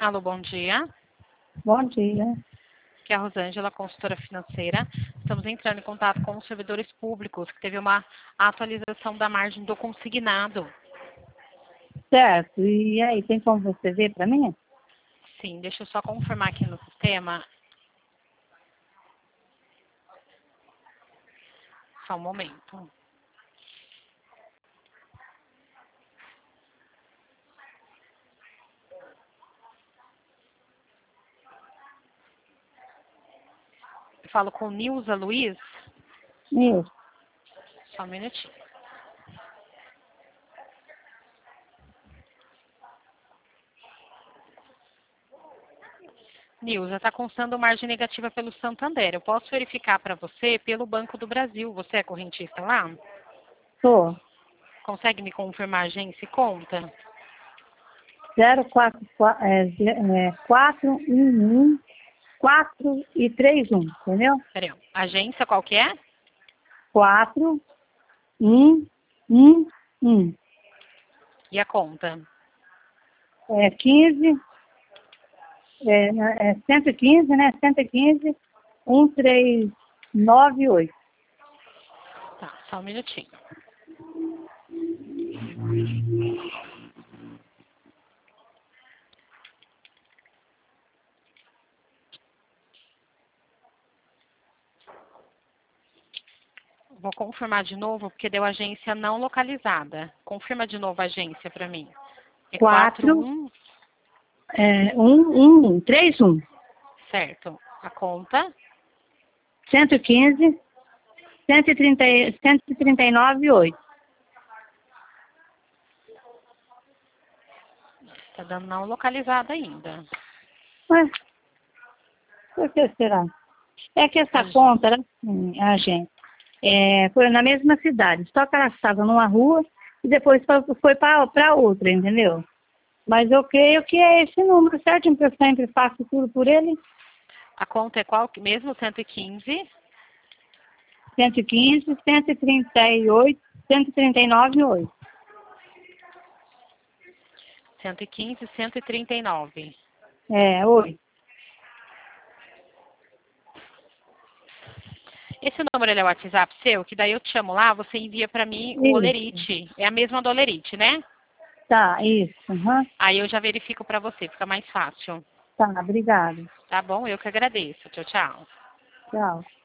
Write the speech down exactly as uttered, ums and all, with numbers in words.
Alô, bom dia. Bom dia. Aqui é a Rosângela, consultora financeira. Estamos entrando em contato com os servidores públicos, que teve uma atualização da margem do consignado. Certo. E aí, tem como você ver para mim? Sim, deixa eu só confirmar aqui no sistema. Só um momento. Eu falo com Nilza Luiz. Isso. Só um minutinho. Nilza, está constando margem negativa pelo Santander. Eu posso verificar para você pelo Banco do Brasil. Você é correntista lá? Tô. Consegue me confirmar a agência e conta? zero quatro quatro um um quatro e três um, entendeu? Peraí, agência qual que é? quatro um um um. E a conta? É quinze, é, é cento e quinze, né? cento e quinze, um três nove oito. Tá, só um minutinho. Vou confirmar de novo, porque deu agência não localizada. Confirma de novo a agência para mim. É quatro quatro, um, é, um um três um. certo. A conta? cento e quinze, cento e trinta, cento e trinta e nove oito. Tá dando não localizada ainda. Ué, por que será? É que essa A- conta era assim, a gente, é, foi na mesma cidade, só que ela estava numa rua e depois foi para outra, entendeu? Mas eu creio que é esse número, certo? Porque eu sempre faço tudo por ele. A conta é qual que mesmo? cento e quinze? cento e quinze, cento e trinta e oito, cento e trinta e nove, oito. cento e quinze, cento e trinta e nove. É, oito. Esse número ele é o WhatsApp seu, que daí eu te chamo lá, você envia para mim o Isso. Olerite. É a mesma do Olerite, né? Tá, isso. Uhum. Aí eu já verifico para você, fica mais fácil. Tá, obrigado. Tá bom? Eu que agradeço. Tchau, tchau. Tchau.